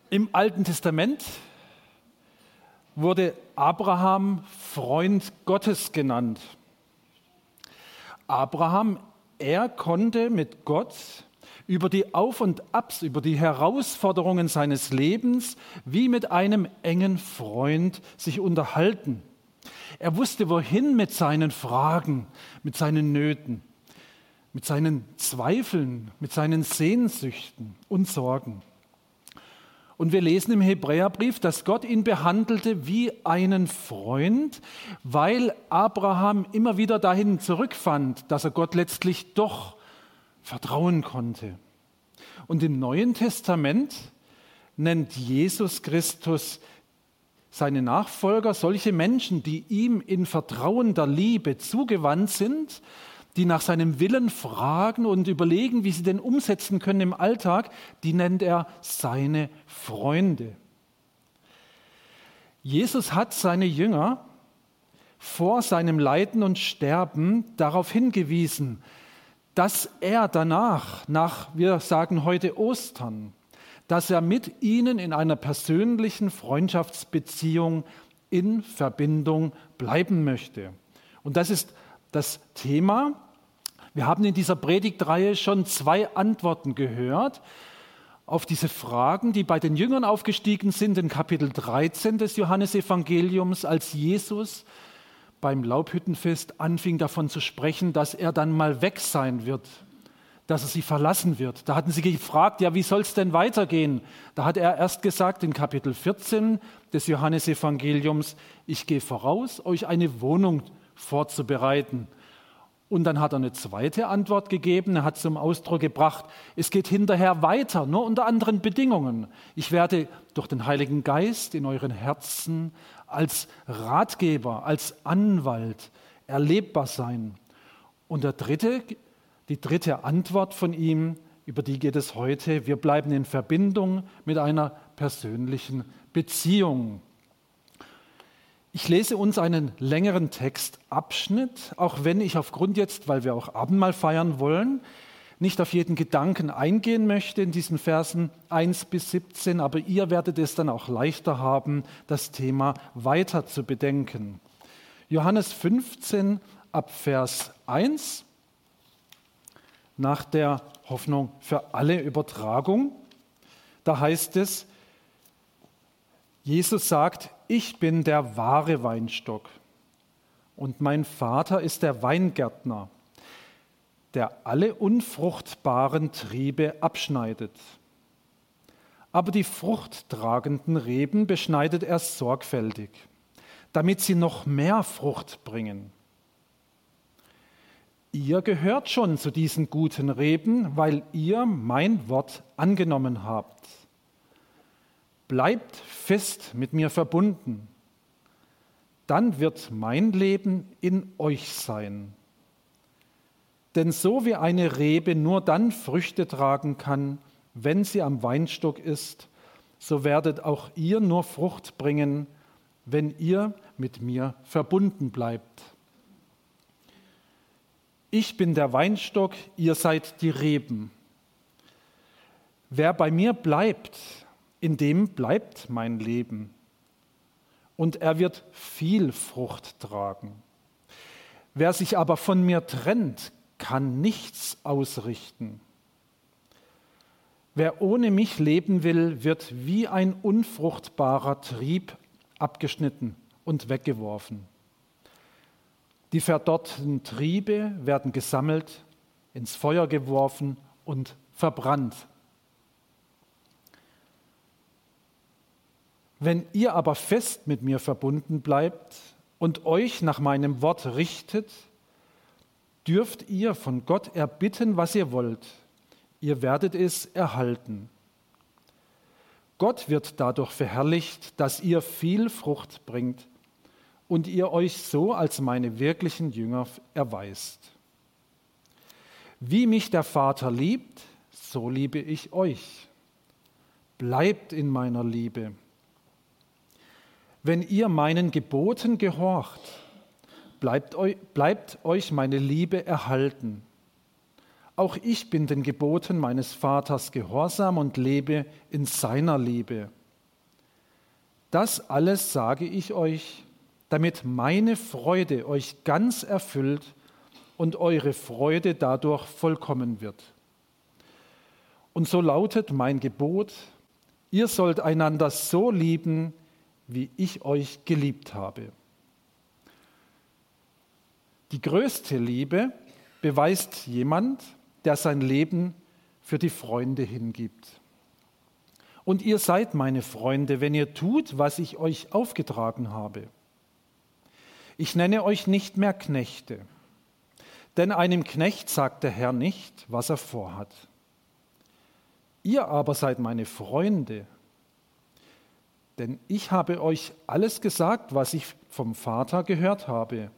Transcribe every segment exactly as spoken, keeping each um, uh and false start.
Im Alten Testament wurde Abraham Freund Gottes genannt. Abraham, er konnte mit Gott über die Auf und Abs, über die Herausforderungen seines Lebens wie mit einem engen Freund sich unterhalten. Er wusste, wohin mit seinen Fragen, mit seinen Nöten, mit seinen Zweifeln, mit seinen Sehnsüchten und Sorgen. Und wir lesen im Hebräerbrief, dass Gott ihn behandelte wie einen Freund, weil Abraham immer wieder dahin zurückfand, dass er Gott letztlich doch vertrauen konnte. Und im Neuen Testament nennt Jesus Christus seine Nachfolger solche Menschen, die ihm in vertrauender Liebe zugewandt sind, die nach seinem Willen fragen und überlegen, wie sie den umsetzen können im Alltag, die nennt er seine Freunde. Jesus hat seine Jünger vor seinem Leiden und Sterben darauf hingewiesen, dass er danach, nach, wir sagen heute Ostern, dass er mit ihnen in einer persönlichen Freundschaftsbeziehung in Verbindung bleiben möchte. Und das ist das Thema. Wir haben in dieser Predigtreihe schon zwei Antworten gehört auf diese Fragen, die bei den Jüngern aufgestiegen sind, in Kapitel dreizehn des Johannesevangeliums, als Jesus beim Laubhüttenfest anfing davon zu sprechen, dass er dann mal weg sein wird, dass er sie verlassen wird. Da hatten sie gefragt, ja, wie soll es denn weitergehen? Da hat er erst gesagt in Kapitel vierzehn des Johannesevangeliums, ich gehe voraus, euch eine Wohnung vorzubereiten. Und dann hat er eine zweite Antwort gegeben, er hat zum Ausdruck gebracht, es geht hinterher weiter, nur unter anderen Bedingungen. Ich werde durch den Heiligen Geist in euren Herzen als Ratgeber, als Anwalt erlebbar sein. Und der dritte, die dritte Antwort von ihm, über die geht es heute, wir bleiben in Verbindung mit einer persönlichen Beziehung. Ich lese uns einen längeren Textabschnitt, auch wenn ich aufgrund jetzt, weil wir auch Abendmahl feiern wollen, nicht auf jeden Gedanken eingehen möchte in diesen Versen eins bis siebzehn, aber ihr werdet es dann auch leichter haben, das Thema weiter zu bedenken. Johannes fünfzehn ab Vers eins, nach der Hoffnung für alle Übertragung, da heißt es, Jesus sagt, ich bin der wahre Weinstock und mein Vater ist der Weingärtner, der alle unfruchtbaren Triebe abschneidet. Aber die fruchttragenden Reben beschneidet er sorgfältig, damit sie noch mehr Frucht bringen. Ihr gehört schon zu diesen guten Reben, weil ihr mein Wort angenommen habt. Bleibt fest mit mir verbunden, dann wird mein Leben in euch sein. Denn so wie eine Rebe nur dann Früchte tragen kann, wenn sie am Weinstock ist, so werdet auch ihr nur Frucht bringen, wenn ihr mit mir verbunden bleibt. Ich bin der Weinstock, ihr seid die Reben. Wer bei mir bleibt, in dem bleibt mein Leben und er wird viel Frucht tragen. Wer sich aber von mir trennt, kann nichts ausrichten. Wer ohne mich leben will, wird wie ein unfruchtbarer Trieb abgeschnitten und weggeworfen. Die verdorrten Triebe werden gesammelt, ins Feuer geworfen und verbrannt. Wenn ihr aber fest mit mir verbunden bleibt und euch nach meinem Wort richtet, dürft ihr von Gott erbitten, was ihr wollt. Ihr werdet es erhalten. Gott wird dadurch verherrlicht, dass ihr viel Frucht bringt und ihr euch so als meine wirklichen Jünger erweist. Wie mich der Vater liebt, so liebe ich euch. Bleibt in meiner Liebe. Wenn ihr meinen Geboten gehorcht, bleibt euch, bleibt euch meine Liebe erhalten. Auch ich bin den Geboten meines Vaters gehorsam und lebe in seiner Liebe. Das alles sage ich euch, damit meine Freude euch ganz erfüllt und eure Freude dadurch vollkommen wird. Und so lautet mein Gebot: Ihr sollt einander so lieben, wie ich euch geliebt habe. Die größte Liebe beweist jemand, der sein Leben für die Freunde hingibt. Und ihr seid meine Freunde, wenn ihr tut, was ich euch aufgetragen habe. Ich nenne euch nicht mehr Knechte, denn einem Knecht sagt der Herr nicht, was er vorhat. Ihr aber seid meine Freunde, denn ich habe euch alles gesagt, was ich vom Vater gehört habe.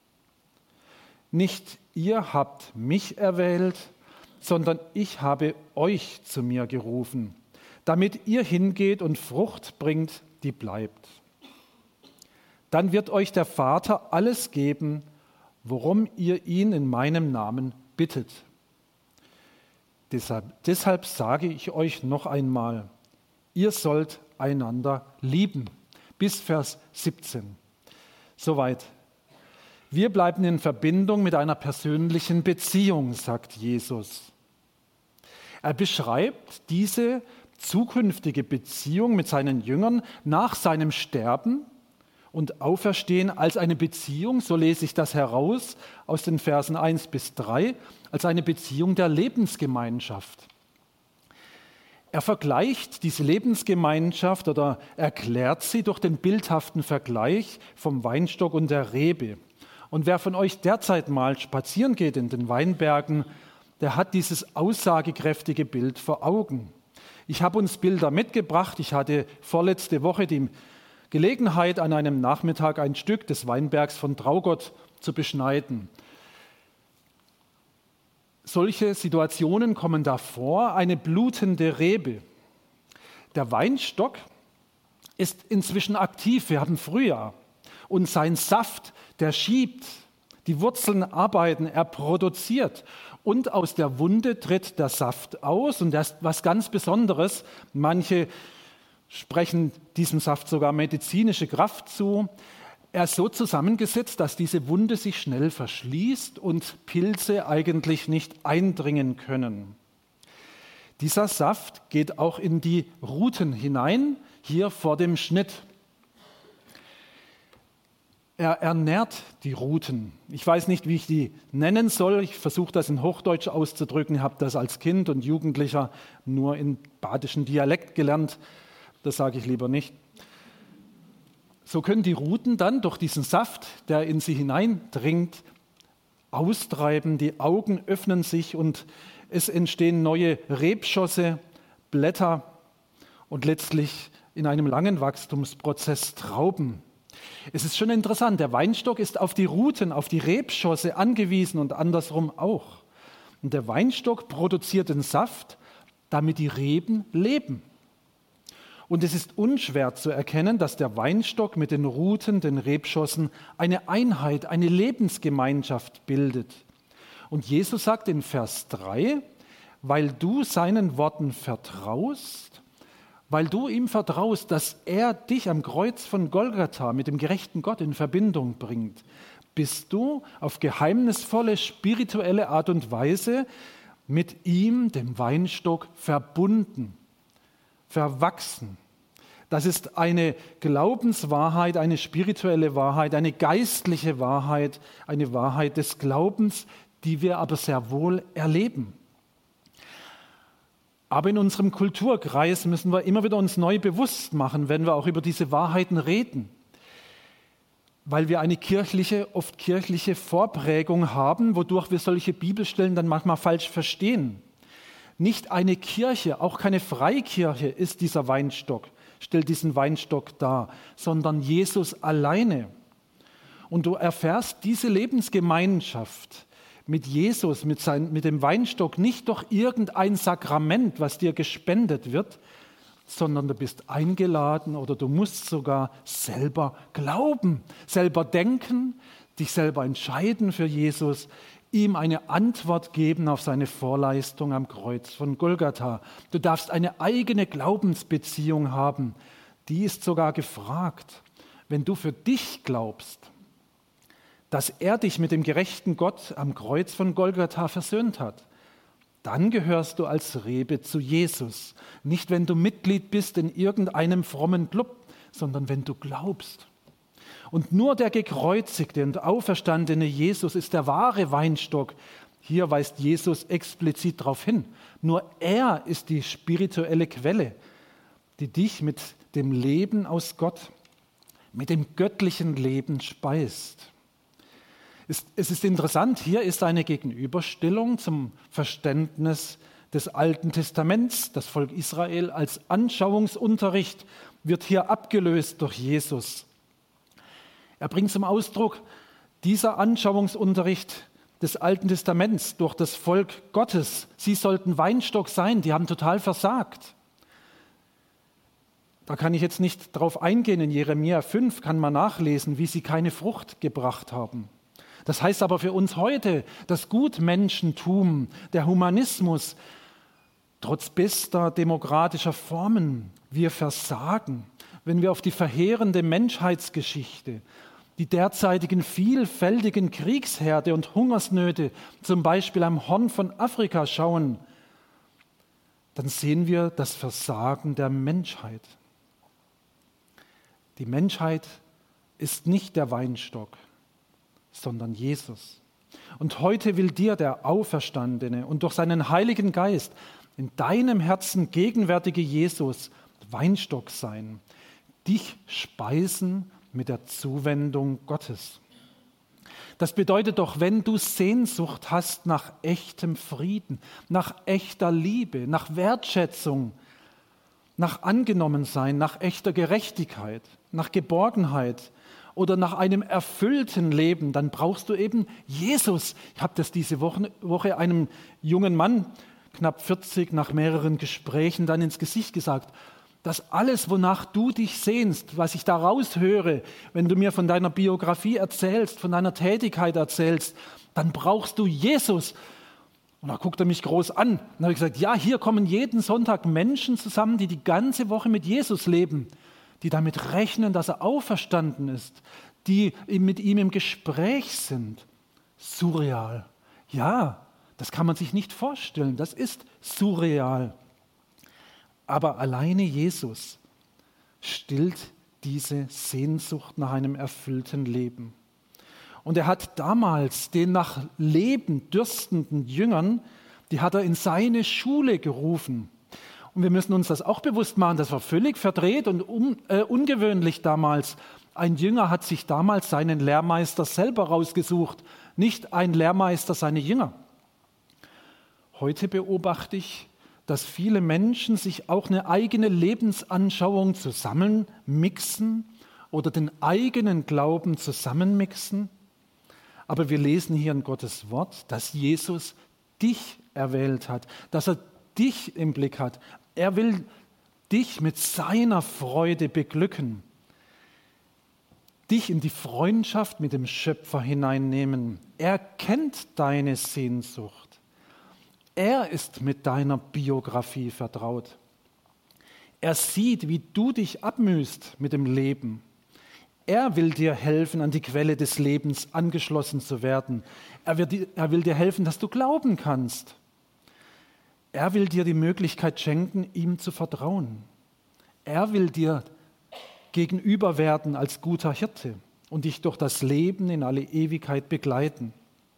Nicht ihr habt mich erwählt, sondern ich habe euch zu mir gerufen, damit ihr hingeht und Frucht bringt, die bleibt. Dann wird euch der Vater alles geben, worum ihr ihn in meinem Namen bittet. Deshalb, deshalb sage ich euch noch einmal, ihr sollt einander lieben. Bis Vers siebzehn. Soweit. Wir bleiben in Verbindung mit einer persönlichen Beziehung, sagt Jesus. Er beschreibt diese zukünftige Beziehung mit seinen Jüngern nach seinem Sterben und Auferstehen als eine Beziehung, so lese ich das heraus aus den Versen eins bis drei, als eine Beziehung der Lebensgemeinschaft. Er vergleicht diese Lebensgemeinschaft oder erklärt sie durch den bildhaften Vergleich vom Weinstock und der Rebe. Und wer von euch derzeit mal spazieren geht in den Weinbergen, der hat dieses aussagekräftige Bild vor Augen. Ich habe uns Bilder mitgebracht. Ich hatte vorletzte Woche die Gelegenheit, an einem Nachmittag ein Stück des Weinbergs von Traugott zu beschneiden. Solche Situationen kommen da vor, eine blutende Rebe. Der Weinstock ist inzwischen aktiv, wir haben Frühjahr. Und sein Saft, der schiebt, die Wurzeln arbeiten, er produziert. Und aus der Wunde tritt der Saft aus und das ist was ganz Besonderes. Manche sprechen diesem Saft sogar medizinische Kraft zu. Er ist so zusammengesetzt, dass diese Wunde sich schnell verschließt und Pilze eigentlich nicht eindringen können. Dieser Saft geht auch in die Ruten hinein, hier vor dem Schnitt. Er ernährt die Ruten. Ich weiß nicht, wie ich die nennen soll. Ich versuche das in Hochdeutsch auszudrücken. Ich habe das als Kind und Jugendlicher nur in badischen Dialekt gelernt. Das sage ich lieber nicht. So können die Ruten dann durch diesen Saft, der in sie hineindringt, austreiben. Die Augen öffnen sich und es entstehen neue Rebschosse, Blätter und letztlich in einem langen Wachstumsprozess Trauben. Es ist schon interessant, der Weinstock ist auf die Ruten, auf die Rebschosse angewiesen und andersrum auch. Und der Weinstock produziert den Saft, damit die Reben leben. Und es ist unschwer zu erkennen, dass der Weinstock mit den Ruten, den Rebschossen, eine Einheit, eine Lebensgemeinschaft bildet. Und Jesus sagt in Vers drei, weil du seinen Worten vertraust, weil du ihm vertraust, dass er dich am Kreuz von Golgatha mit dem gerechten Gott in Verbindung bringt, bist du auf geheimnisvolle, spirituelle Art und Weise mit ihm, dem Weinstock, verbunden, verwachsen. Das ist eine Glaubenswahrheit, eine spirituelle Wahrheit, eine geistliche Wahrheit, eine Wahrheit des Glaubens, die wir aber sehr wohl erleben. Aber in unserem Kulturkreis müssen wir immer wieder uns neu bewusst machen, wenn wir auch über diese Wahrheiten reden, weil wir eine kirchliche, oft kirchliche Vorprägung haben, wodurch wir solche Bibelstellen dann manchmal falsch verstehen. Nicht eine Kirche, auch keine Freikirche ist dieser Weinstock, stellt diesen Weinstock dar, sondern Jesus alleine. Und du erfährst diese Lebensgemeinschaft mit Jesus, mit, sein, mit dem Weinstock, nicht durch irgendein Sakrament, was dir gespendet wird, sondern du bist eingeladen oder du musst sogar selber glauben, selber denken, dich selber entscheiden für Jesus, ihm eine Antwort geben auf seine Vorleistung am Kreuz von Golgatha. Du darfst eine eigene Glaubensbeziehung haben, die ist sogar gefragt, wenn du für dich glaubst, dass er dich mit dem gerechten Gott am Kreuz von Golgatha versöhnt hat, dann gehörst du als Rebe zu Jesus. Nicht, wenn du Mitglied bist in irgendeinem frommen Club, sondern wenn du glaubst. Und nur der gekreuzigte und auferstandene Jesus ist der wahre Weinstock. Hier weist Jesus explizit darauf hin. Nur er ist die spirituelle Quelle, die dich mit dem Leben aus Gott, mit dem göttlichen Leben speist. Es ist interessant, hier ist eine Gegenüberstellung zum Verständnis des Alten Testaments. Das Volk Israel als Anschauungsunterricht wird hier abgelöst durch Jesus. Er bringt zum Ausdruck, dieser Anschauungsunterricht des Alten Testaments durch das Volk Gottes, sie sollten Weinstock sein, die haben total versagt. Da kann ich jetzt nicht drauf eingehen, in Jeremia fünf kann man nachlesen, wie sie keine Frucht gebracht haben. Das heißt aber für uns heute, das Gutmenschentum, der Humanismus, trotz bester demokratischer Formen, wir versagen, wenn wir auf die verheerende Menschheitsgeschichte, die derzeitigen vielfältigen Kriegsherde und Hungersnöte, zum Beispiel am Horn von Afrika schauen, dann sehen wir das Versagen der Menschheit. Die Menschheit ist nicht der Weinstock, sondern Jesus. Und heute will dir der Auferstandene und durch seinen Heiligen Geist in deinem Herzen gegenwärtige Jesus Weinstock sein, dich speisen mit der Zuwendung Gottes. Das bedeutet doch, wenn du Sehnsucht hast nach echtem Frieden, nach echter Liebe, nach Wertschätzung, nach Angenommensein, nach echter Gerechtigkeit, nach Geborgenheit, oder nach einem erfüllten Leben, dann brauchst du eben Jesus. Ich habe das diese Woche, Woche einem jungen Mann, knapp vierzig, nach mehreren Gesprächen dann ins Gesicht gesagt. Das alles, wonach du dich sehnst, was ich da raushöre, wenn du mir von deiner Biografie erzählst, von deiner Tätigkeit erzählst, dann brauchst du Jesus. Und da guckt er mich groß an. Dann habe ich gesagt, ja, hier kommen jeden Sonntag Menschen zusammen, die die ganze Woche mit Jesus leben, die damit rechnen, dass er auferstanden ist, die mit ihm im Gespräch sind. Surreal. Ja, das kann man sich nicht vorstellen. Das ist surreal. Aber alleine Jesus stillt diese Sehnsucht nach einem erfüllten Leben. Und er hat damals den nach Leben dürstenden Jüngern, die hat er in seine Schule gerufen. Und wir müssen uns das auch bewusst machen, das war völlig verdreht und un, äh, ungewöhnlich damals. Ein Jünger hat sich damals seinen Lehrmeister selber rausgesucht, nicht ein Lehrmeister seine Jünger. Heute beobachte ich, dass viele Menschen sich auch eine eigene Lebensanschauung zusammenmixen oder den eigenen Glauben zusammenmixen. Aber wir lesen hier in Gottes Wort, dass Jesus dich erwählt hat, dass er dich im Blick hat. Er will dich mit seiner Freude beglücken, dich in die Freundschaft mit dem Schöpfer hineinnehmen. Er kennt deine Sehnsucht. Er ist mit deiner Biografie vertraut. Er sieht, wie du dich abmühst mit dem Leben. Er will dir helfen, an die Quelle des Lebens angeschlossen zu werden. Er will, er will dir helfen, dass du glauben kannst. Er will dir die Möglichkeit schenken, ihm zu vertrauen. Er will dir gegenüber werden als guter Hirte und dich durch das Leben in alle Ewigkeit begleiten.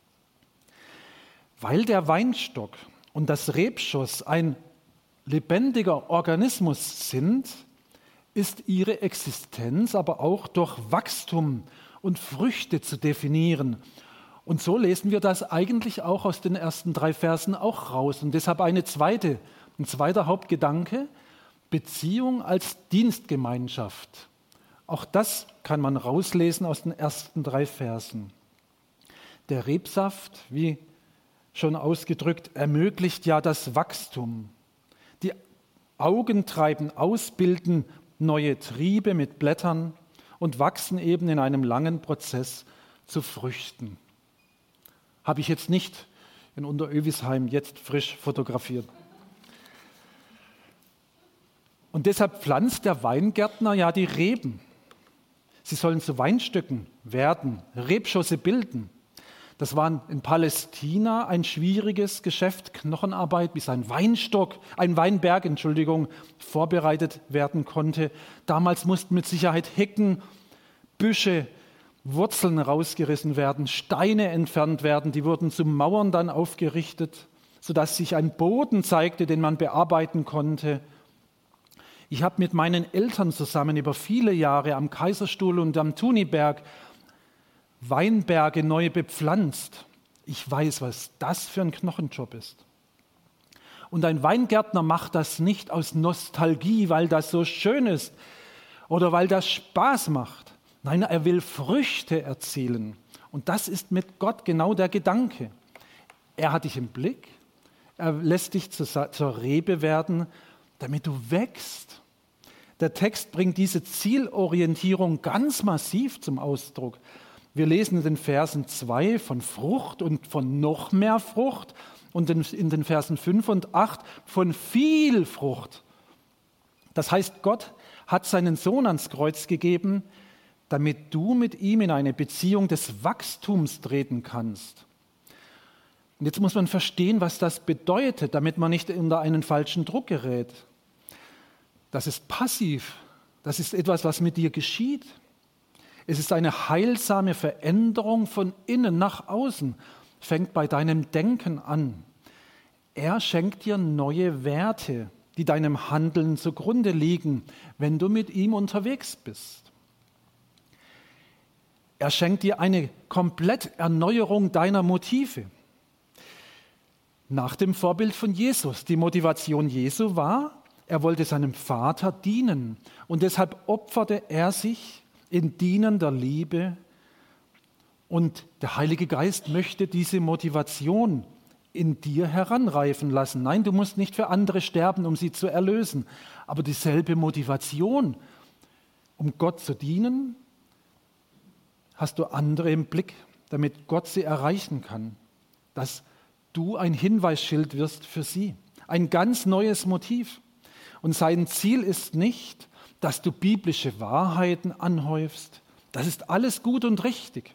Weil der Weinstock und das Rebschoss ein lebendiger Organismus sind, ist ihre Existenz aber auch durch Wachstum und Früchte zu definieren. Und so lesen wir das eigentlich auch aus den ersten drei Versen auch raus. Und deshalb eine zweite, ein zweiter Hauptgedanke, Beziehung als Dienstgemeinschaft. Auch das kann man rauslesen aus den ersten drei Versen. Der Rebsaft, wie schon ausgedrückt, ermöglicht ja das Wachstum. Die Augen treiben aus, bilden neue Triebe mit Blättern und wachsen eben in einem langen Prozess zu Früchten. Habe ich jetzt nicht in Unterövisheim jetzt frisch fotografiert. Und deshalb pflanzt der Weingärtner ja die Reben. Sie sollen zu Weinstöcken werden, Rebschosse bilden. Das war in Palästina ein schwieriges Geschäft, Knochenarbeit, bis ein Weinstock, ein Weinberg, Entschuldigung, vorbereitet werden konnte. Damals mussten mit Sicherheit Hecken, Büsche, Wurzeln rausgerissen werden, Steine entfernt werden, die wurden zu Mauern dann aufgerichtet, sodass sich ein Boden zeigte, den man bearbeiten konnte. Ich habe mit meinen Eltern zusammen über viele Jahre am Kaiserstuhl und am Thuniberg Weinberge neu bepflanzt. Ich weiß, was das für ein Knochenjob ist. Und ein Weingärtner macht das nicht aus Nostalgie, weil das so schön ist oder weil das Spaß macht. Nein, er will Früchte erzielen. Und das ist mit Gott genau der Gedanke. Er hat dich im Blick, er lässt dich zur, zur Rebe werden, damit du wächst. Der Text bringt diese Zielorientierung ganz massiv zum Ausdruck. Wir lesen in den Versen zwei von Frucht und von noch mehr Frucht und in den Versen fünf und acht von viel Frucht. Das heißt, Gott hat seinen Sohn ans Kreuz gegeben, damit du mit ihm in eine Beziehung des Wachstums treten kannst. Und jetzt muss man verstehen, was das bedeutet, damit man nicht unter einen falschen Druck gerät. Das ist passiv, das ist etwas, was mit dir geschieht. Es ist eine heilsame Veränderung von innen nach außen, fängt bei deinem Denken an. Er schenkt dir neue Werte, die deinem Handeln zugrunde liegen, wenn du mit ihm unterwegs bist. Er schenkt dir eine Kompletterneuerung deiner Motive. Nach dem Vorbild von Jesus. Die Motivation Jesu war, er wollte seinem Vater dienen und deshalb opferte er sich in dienender Liebe, und der Heilige Geist möchte diese Motivation in dir heranreifen lassen. Nein, du musst nicht für andere sterben, um sie zu erlösen, aber dieselbe Motivation, um Gott zu dienen, hast du andere im Blick, damit Gott sie erreichen kann, dass du ein Hinweisschild wirst für sie, ein ganz neues Motiv. Und sein Ziel ist nicht, dass du biblische Wahrheiten anhäufst, das ist alles gut und richtig,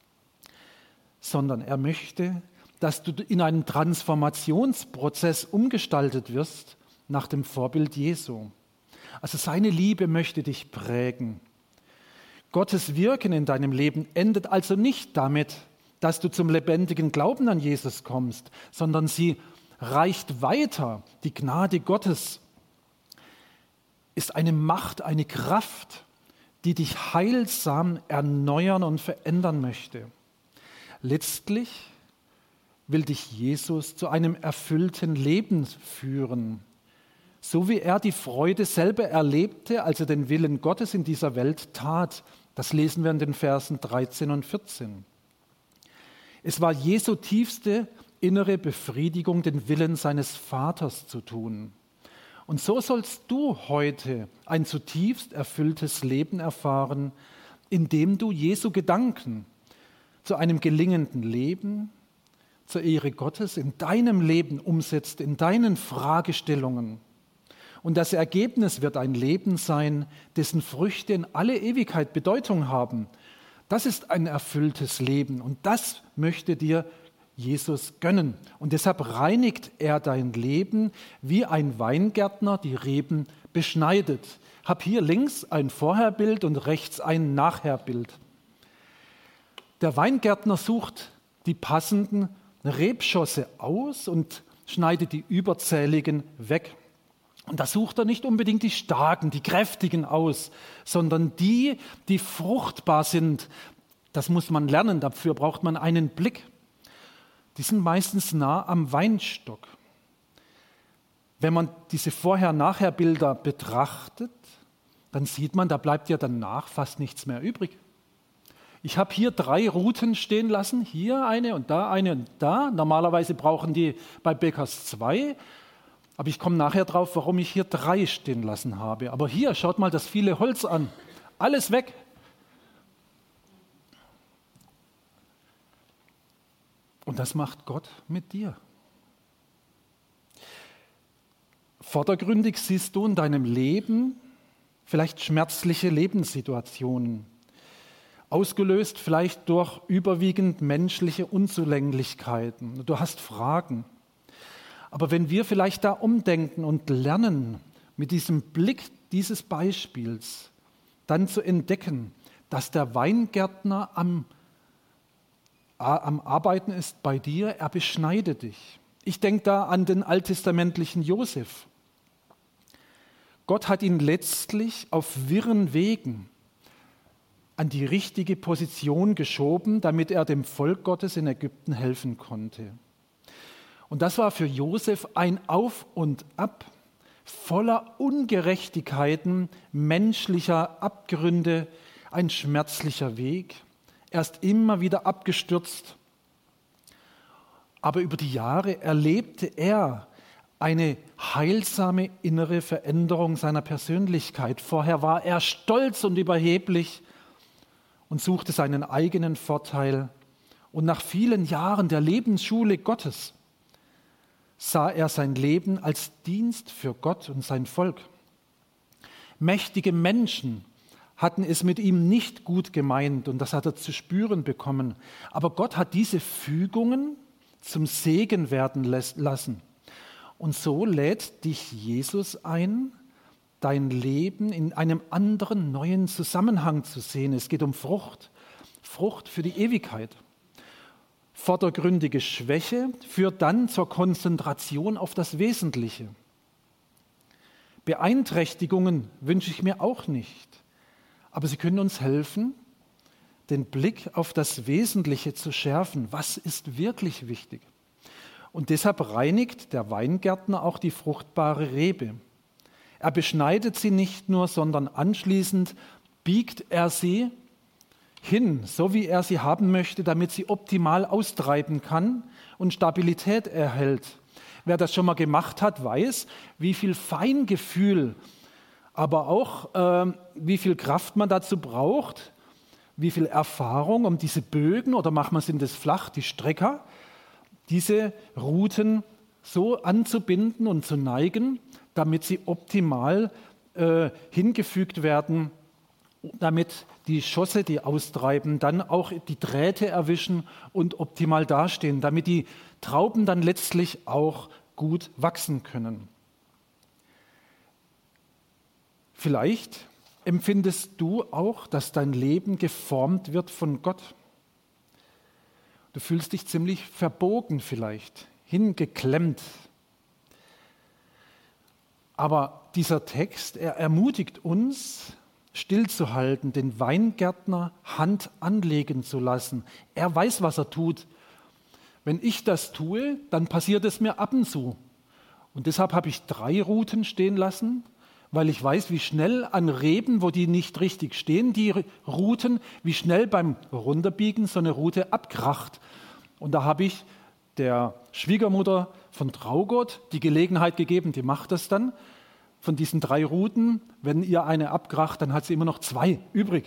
sondern er möchte, dass du in einen Transformationsprozess umgestaltet wirst nach dem Vorbild Jesu. Also seine Liebe möchte dich prägen. Gottes Wirken in deinem Leben endet also nicht damit, dass du zum lebendigen Glauben an Jesus kommst, sondern sie reicht weiter. Die Gnade Gottes ist eine Macht, eine Kraft, die dich heilsam erneuern und verändern möchte. Letztlich will dich Jesus zu einem erfüllten Leben führen, so wie er die Freude selber erlebte, als er den Willen Gottes in dieser Welt tat. Das lesen wir in den Versen dreizehn und vierzehn. Es war Jesu tiefste innere Befriedigung, den Willen seines Vaters zu tun. Und so sollst du heute ein zutiefst erfülltes Leben erfahren, indem du Jesu Gedanken zu einem gelingenden Leben, zur Ehre Gottes in deinem Leben umsetzt, in deinen Fragestellungen. Und das Ergebnis wird ein Leben sein, dessen Früchte in alle Ewigkeit Bedeutung haben. Das ist ein erfülltes Leben und das möchte dir Jesus gönnen. Und deshalb reinigt er dein Leben, wie ein Weingärtner die Reben beschneidet. Ich habe hier links ein Vorherbild und rechts ein Nachherbild. Der Weingärtner sucht die passenden Rebschosse aus und schneidet die überzähligen weg. Und da sucht er nicht unbedingt die starken, die kräftigen aus, sondern die, die fruchtbar sind. Das muss man lernen, dafür braucht man einen Blick. Die sind meistens nah am Weinstock. Wenn man diese Vorher-Nachher-Bilder betrachtet, dann sieht man, da bleibt ja danach fast nichts mehr übrig. Ich habe hier drei Ruten stehen lassen, hier eine und da eine und da. Normalerweise brauchen die bei Beckers zwei, aber ich komme nachher drauf, warum ich hier drei stehen lassen habe. Aber hier, schaut mal das viele Holz an, alles weg. Und das macht Gott mit dir. Vordergründig siehst du in deinem Leben vielleicht schmerzliche Lebenssituationen, ausgelöst vielleicht durch überwiegend menschliche Unzulänglichkeiten. Du hast Fragen. Aber wenn wir vielleicht da umdenken und lernen, mit diesem Blick dieses Beispiels dann zu entdecken, dass der Weingärtner am, am Arbeiten ist bei dir, er beschneidet dich. Ich denke da an den alttestamentlichen Josef. Gott hat ihn letztlich auf wirren Wegen an die richtige Position geschoben, damit er dem Volk Gottes in Ägypten helfen konnte. Und das war für Josef ein Auf und Ab voller Ungerechtigkeiten, menschlicher Abgründe, ein schmerzlicher Weg. Er ist immer wieder abgestürzt. Aber über die Jahre erlebte er eine heilsame innere Veränderung seiner Persönlichkeit. Vorher war er stolz und überheblich und suchte seinen eigenen Vorteil. Und nach vielen Jahren der Lebensschule Gottes sah er sein Leben als Dienst für Gott und sein Volk. Mächtige Menschen hatten es mit ihm nicht gut gemeint und das hat er zu spüren bekommen. Aber Gott hat diese Fügungen zum Segen werden lassen. Und so lädt dich Jesus ein, dein Leben in einem anderen, neuen Zusammenhang zu sehen. Es geht um Frucht, Frucht für die Ewigkeit. Vordergründige Schwäche führt dann zur Konzentration auf das Wesentliche. Beeinträchtigungen wünsche ich mir auch nicht, aber sie können uns helfen, den Blick auf das Wesentliche zu schärfen. Was ist wirklich wichtig? Und deshalb reinigt der Weingärtner auch die fruchtbare Rebe. Er beschneidet sie nicht nur, sondern anschließend biegt er sie hin, so wie er sie haben möchte, damit sie optimal austreiben kann und Stabilität erhält. Wer das schon mal gemacht hat, weiß, wie viel Feingefühl, aber auch äh, wie viel Kraft man dazu braucht, wie viel Erfahrung, um diese Bögen, oder machen wir es in das Flach, die Strecker, diese Ruten so anzubinden und zu neigen, damit sie optimal äh, hingefügt werden, damit die Schosse, die austreiben, dann auch die Drähte erwischen und optimal dastehen, damit die Trauben dann letztlich auch gut wachsen können. Vielleicht empfindest du auch, dass dein Leben geformt wird von Gott. Du fühlst dich ziemlich verbogen vielleicht, hingeklemmt. Aber dieser Text, er ermutigt uns, stillzuhalten, den Weingärtner Hand anlegen zu lassen. Er weiß, was er tut. Wenn ich das tue, dann passiert es mir ab und zu. Und deshalb habe ich drei Ruten stehen lassen, weil ich weiß, wie schnell an Reben, wo die nicht richtig stehen, die Ruten, wie schnell beim Runterbiegen so eine Rute abkracht. Und da habe ich der Schwiegermutter von Traugott die Gelegenheit gegeben, die macht das dann, von diesen drei Ruten, wenn ihr eine abkracht, dann hat sie immer noch zwei übrig.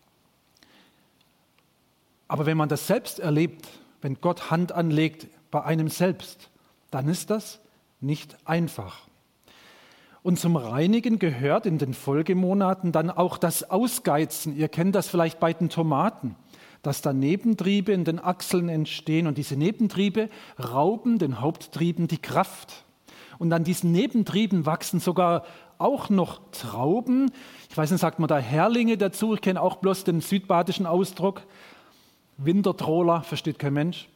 Aber wenn man das selbst erlebt, wenn Gott Hand anlegt bei einem selbst, dann ist das nicht einfach. Und zum Reinigen gehört in den Folgemonaten dann auch das Ausgeizen. Ihr kennt das vielleicht bei den Tomaten, dass da Nebentriebe in den Achseln entstehen und diese Nebentriebe rauben den Haupttrieben die Kraft. Und an diesen Nebentrieben wachsen sogar auch noch Trauben. Ich weiß nicht, sagt man da Herlinge dazu? Ich kenne auch bloß den südbadischen Ausdruck. Wintertroller, versteht kein Mensch.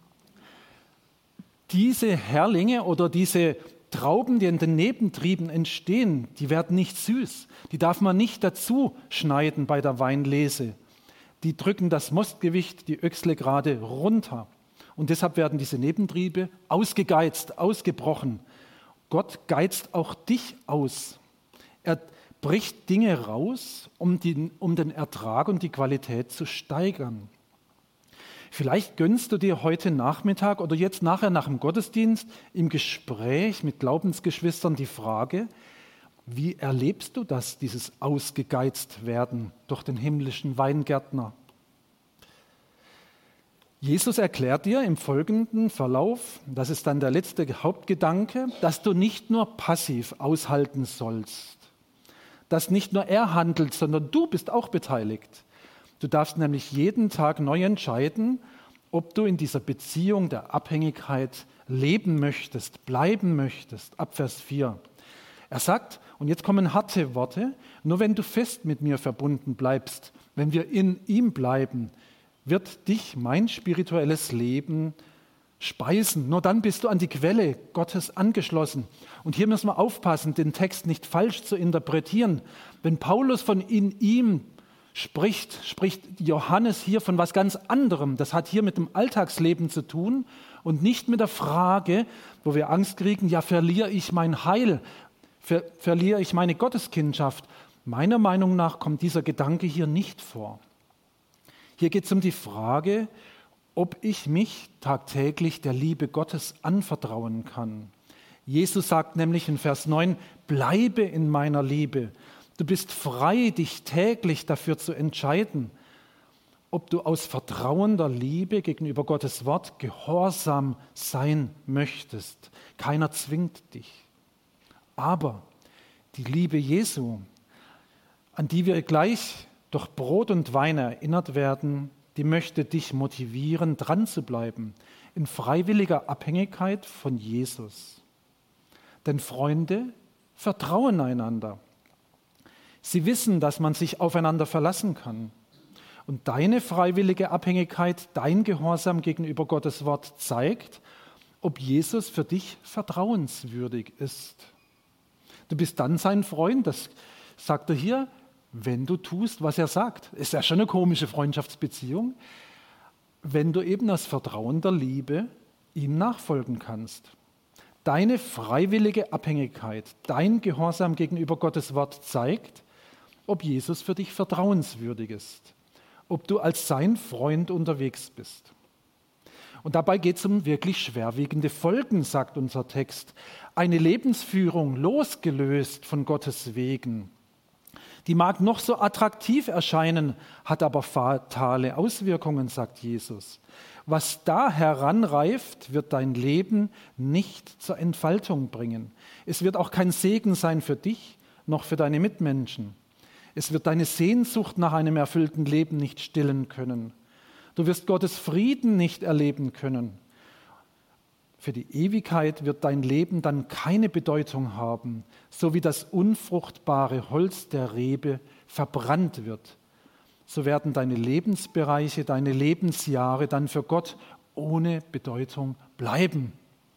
Diese Herlinge oder diese Trauben, die in den Nebentrieben entstehen, die werden nicht süß. Die darf man nicht dazu schneiden bei der Weinlese. Die drücken das Mostgewicht, die Öchsle gerade runter. Und deshalb werden diese Nebentriebe ausgegeizt, ausgebrochen. Gott geizt auch dich aus. Er bricht Dinge raus, um, die, um den Ertrag und die Qualität zu steigern. Vielleicht gönnst du dir heute Nachmittag oder jetzt nachher nach dem Gottesdienst im Gespräch mit Glaubensgeschwistern die Frage, wie erlebst du das, dieses ausgegeizt werden durch den himmlischen Weingärtner? Jesus erklärt dir im folgenden Verlauf, das ist dann der letzte Hauptgedanke, dass du nicht nur passiv aushalten sollst, dass nicht nur er handelt, sondern du bist auch beteiligt. Du darfst nämlich jeden Tag neu entscheiden, ob du in dieser Beziehung der Abhängigkeit leben möchtest, bleiben möchtest. Ab Vers vier. Er sagt, und jetzt kommen harte Worte, nur wenn du fest mit mir verbunden bleibst, wenn wir in ihm bleiben, wird dich mein spirituelles Leben speisen. Nur dann bist du an die Quelle Gottes angeschlossen. Und hier müssen wir aufpassen, den Text nicht falsch zu interpretieren. Wenn Paulus von in ihm spricht, spricht Johannes hier von was ganz anderem. Das hat hier mit dem Alltagsleben zu tun und nicht mit der Frage, wo wir Angst kriegen, ja, verliere ich mein Heil, ver- verliere ich meine Gotteskindschaft. Meiner Meinung nach kommt dieser Gedanke hier nicht vor. Hier geht es um die Frage, ob ich mich tagtäglich der Liebe Gottes anvertrauen kann. Jesus sagt nämlich in Vers neun, bleibe in meiner Liebe. Du bist frei, dich täglich dafür zu entscheiden, ob du aus vertrauender Liebe gegenüber Gottes Wort gehorsam sein möchtest. Keiner zwingt dich. Aber die Liebe Jesu, an die wir gleich durch Brot und Wein erinnert werden, die möchte dich motivieren, dran zu bleiben, in freiwilliger Abhängigkeit von Jesus. Denn Freunde vertrauen einander. Sie wissen, dass man sich aufeinander verlassen kann. Und deine freiwillige Abhängigkeit, dein Gehorsam gegenüber Gottes Wort zeigt, ob Jesus für dich vertrauenswürdig ist. Du bist dann sein Freund, das sagt er hier, wenn du tust, was er sagt. Ist ja schon eine komische Freundschaftsbeziehung, wenn du eben aus vertrauender Liebe ihm nachfolgen kannst. Deine freiwillige Abhängigkeit, dein Gehorsam gegenüber Gottes Wort zeigt, ob Jesus für dich vertrauenswürdig ist, ob du als sein Freund unterwegs bist. Und dabei geht es um wirklich schwerwiegende Folgen, sagt unser Text. Eine Lebensführung losgelöst von Gottes Wegen. Die mag noch so attraktiv erscheinen, hat aber fatale Auswirkungen, sagt Jesus. Was da heranreift, wird dein Leben nicht zur Entfaltung bringen. Es wird auch kein Segen sein für dich, noch für deine Mitmenschen. Es wird deine Sehnsucht nach einem erfüllten Leben nicht stillen können. Du wirst Gottes Frieden nicht erleben können. Für die Ewigkeit wird dein Leben dann keine Bedeutung haben, so wie das unfruchtbare Holz der Rebe verbrannt wird. So werden deine Lebensbereiche, deine Lebensjahre dann für Gott ohne Bedeutung bleiben.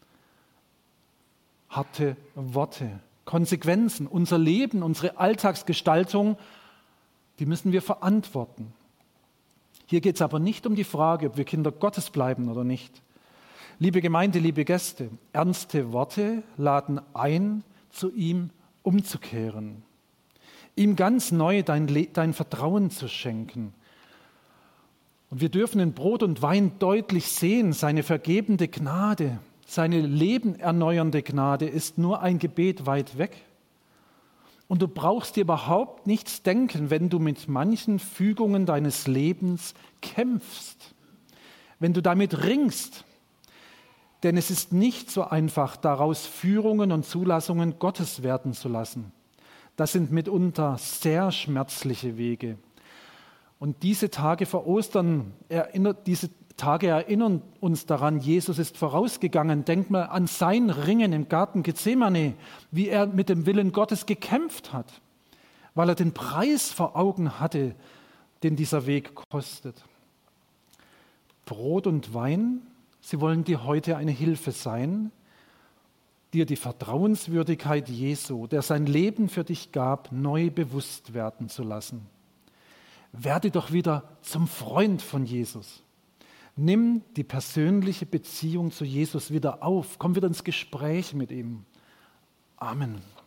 Harte Worte, Konsequenzen, unser Leben, unsere Alltagsgestaltung, die müssen wir verantworten. Hier geht es aber nicht um die Frage, ob wir Kinder Gottes bleiben oder nicht. Liebe Gemeinde, liebe Gäste, ernste Worte laden ein, zu ihm umzukehren, ihm ganz neu dein, Le- dein Vertrauen zu schenken. Und wir dürfen in Brot und Wein deutlich sehen, seine vergebende Gnade, seine lebenerneuernde Gnade ist nur ein Gebet weit weg. Und du brauchst dir überhaupt nichts denken, wenn du mit manchen Fügungen deines Lebens kämpfst, wenn du damit ringst. Denn es ist nicht so einfach, daraus Führungen und Zulassungen Gottes werden zu lassen. Das sind mitunter sehr schmerzliche Wege. Und diese Tage vor Ostern, erinnert, diese Tage erinnern uns daran, Jesus ist vorausgegangen. Denk mal an sein Ringen im Garten Gethsemane, wie er mit dem Willen Gottes gekämpft hat, weil er den Preis vor Augen hatte, den dieser Weg kostet. Brot und Wein, sie wollen dir heute eine Hilfe sein, dir die Vertrauenswürdigkeit Jesu, der sein Leben für dich gab, neu bewusst werden zu lassen. Werde doch wieder zum Freund von Jesus. Nimm die persönliche Beziehung zu Jesus wieder auf. Komm wieder ins Gespräch mit ihm. Amen.